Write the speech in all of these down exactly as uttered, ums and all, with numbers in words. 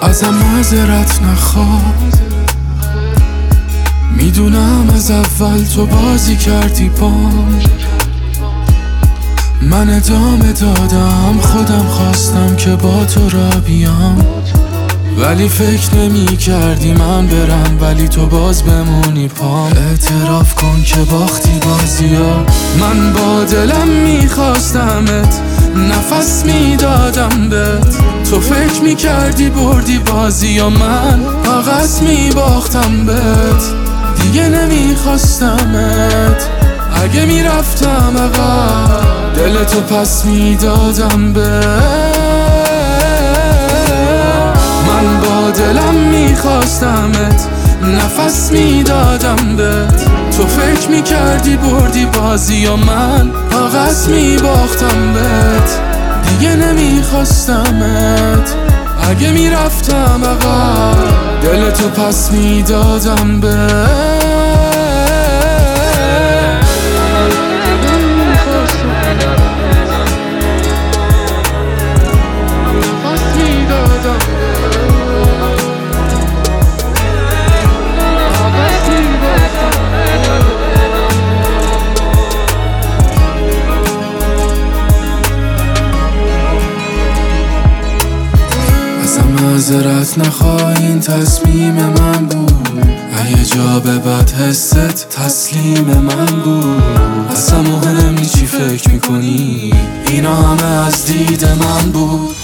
ازم معذرت نخواه، میدونم از اول تو بازی کردی بام، من ادامه دادم، خودم خواستم که با تو را بیام، ولی فکر نمی کردی من برم ولی تو باز بمونی پام. اعتراف کن که باختی بازی ها، من با دلم میخواستمت، نفس میدادم بهت، تو فکر میکردی بردی بازی ها، من فقط میباختم بهت، دیگه نمیخواستمت. اگه میرفتم عقب دلتو پس میدادم بهت، من با دلم میخواستمت، نفس میدادم بهت، تو فکر میکردی بردی بازی و من فقط میباختم بهت، دیگه نمیخواستمت. اگه میرفتم عقب دلتو پس میدادم بهت. معذرت نخواه، این تصمیم من بود، اگه جا به بد حست تسلیم من بود. اصلا مهم نی چی فکر میکنی، اینا همه از دید من بود.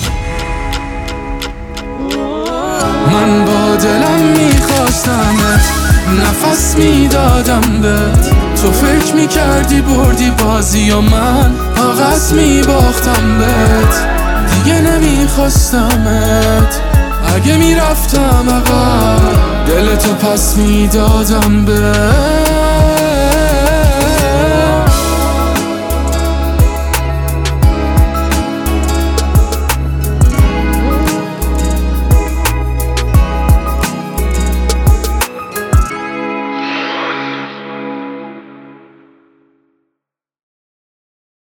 من با دلم میخواستمت، نفس میدادم بهت، تو فکر میکردی بردی بازی و من فقط میباختم بهت، دیگه نمیخواستمت. اگه میرفتم عقب دلتو پس میدادم بهت.